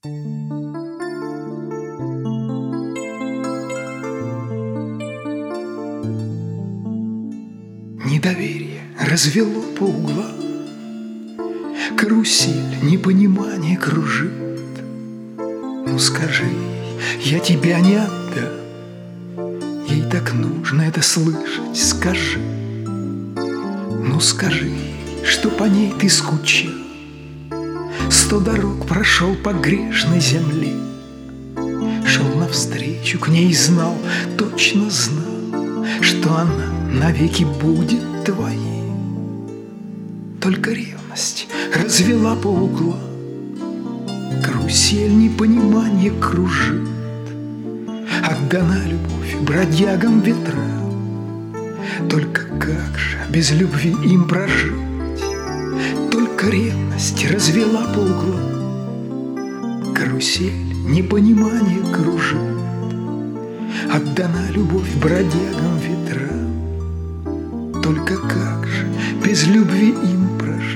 Недоверие развело по углам, карусель непонимания кружит. Ну скажи ей, я тебя не отдам, ей так нужно это слышать, скажи. Ну скажи ей, что по ней ты скучал, 100 дорог прошел по грешной земле, шел навстречу к ней и знал, точно знал, что она навеки будет твоей. Только ревность развела по углам, карусель непонимания кружит. Отдана любовь бродягам ветрам, только как же без любви им прожить? Только ревность развела по углам, карусель непонимания кружит. Отдана любовь бродягам ветрам, только как же без любви им прожить?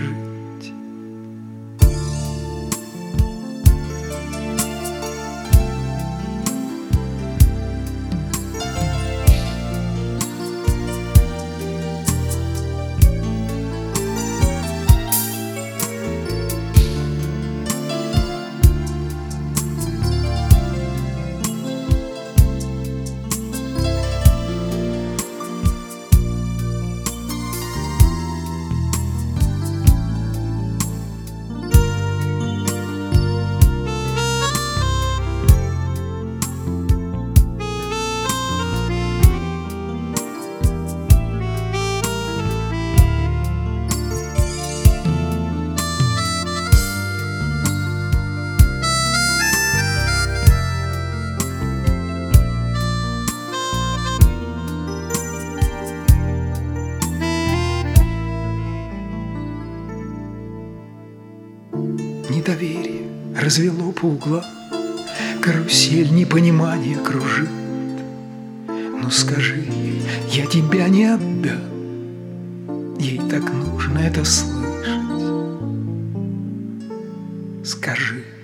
Недоверие развело по углам, карусель непонимания кружит. Ну скажи ей, я тебя не отдам, ей так нужно это слышать. Скажи.